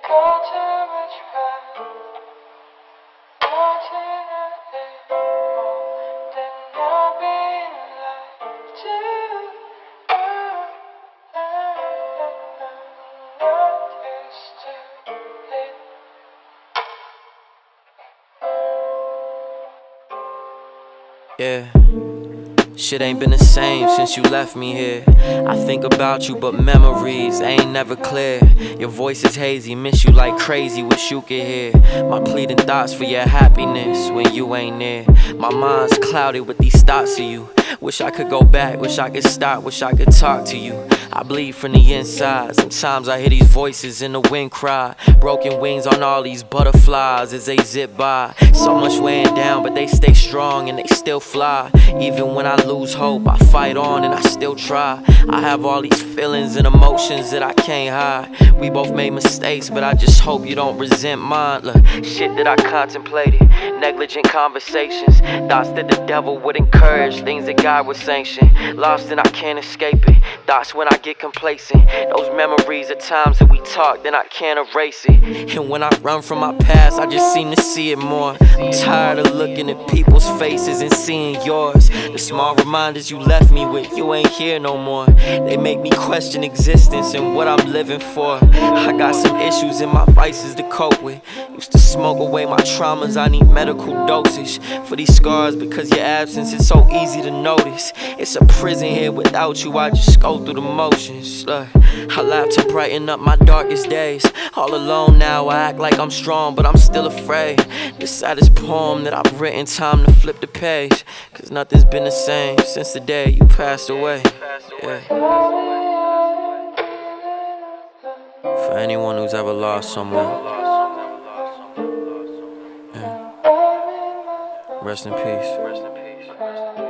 Got too much pride, wanting nothing more than not being lied to. Not used to it. Yeah, shit ain't been the same since you left me here. I think about you, but memories ain't never clear. Your voice is hazy, miss you like crazy, wish you could hear my pleading thoughts for your happiness when you ain't near. My mind's clouded with these thoughts of you. Wish I could go back, wish I could stop, wish I could talk to you. I bleed from the inside, sometimes I hear these voices in the wind cry. Broken wings on all these butterflies as they zip by. So much weighing down, but they stay strong and they still fly. Even when I lose hope, I fight on and I still try. I have all these feelings and emotions that I can't hide. We both made mistakes, but I just hope you don't resent mine. Look, shit that I contemplated, negligent conversations, thoughts that the devil would encourage, things that God would sanction. Lost and I can't escape it, thoughts when I get complacent. Those memories of times that we talked, then I can't erase it. And when I run from my past, I just seem to see it more. I'm tired of looking at people's faces and seeing yours. The small reminders you left me with, you ain't here no more. They make me question existence and what I'm living for. I got some issues and my vices to cope with. Used to smoke away my traumas, I need medical dosage for these scars because your absence is so easy to notice. It's a prison here without you, I just go through the motions. I laugh to brighten up my darkest days. All alone now, I act like I'm strong, but I'm still afraid. The saddest poem that I've written, time to flip the page. Cause nothing's been the same since the day you passed away. Yeah. For anyone who's ever lost someone, yeah. Rest in peace.